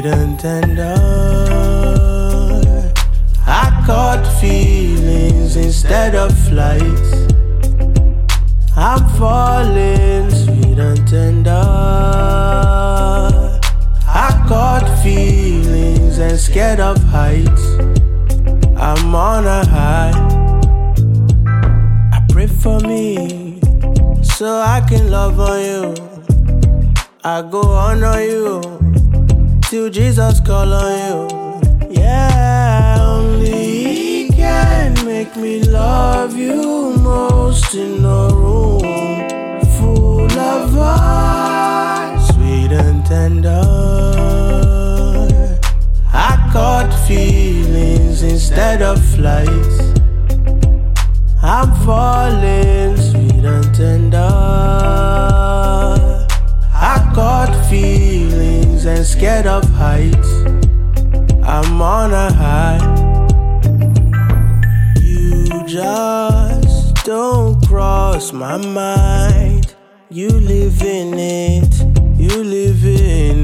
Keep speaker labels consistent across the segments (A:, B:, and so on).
A: sweet and tender. I caught feelings instead of flights. I'm falling sweet and tender. I caught feelings and scared of heights. I'm on a high. I pray for me so I can love on you. I go honor you till Jesus call on you. Yeah, only He can make me love you most in a room full of us, sweet and tender. I caught feelings instead of flights. I'm falling sweet and tender. I caught feelings and scared of heights. I'm on a high. You just don't cross my mind. You live in it, you live in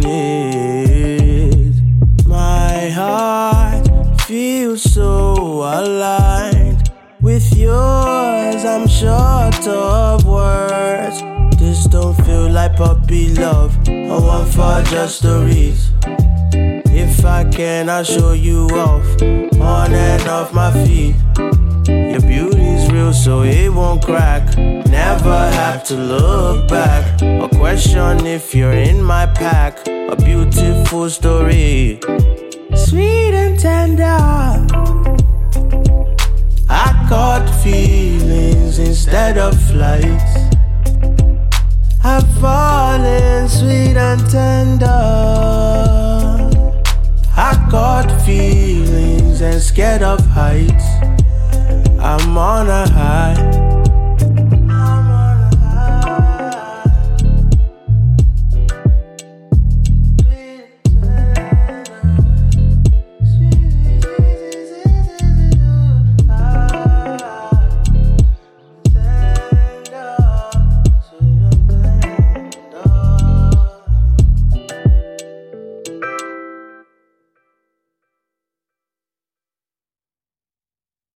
A: it. My heart feels so aligned with yours. I'm short of words. This don't feel like puppy love. I want for just stories. If I can, I'll show you off, on and off my feet. Your beauty's real, so it won't crack. Never have to look back or question if you're in my pack. A beautiful story, sweet and tender. I caught feelings instead of flights. I'm falling sweet and tender. I caught feelings and scared of heights. I'm on a high.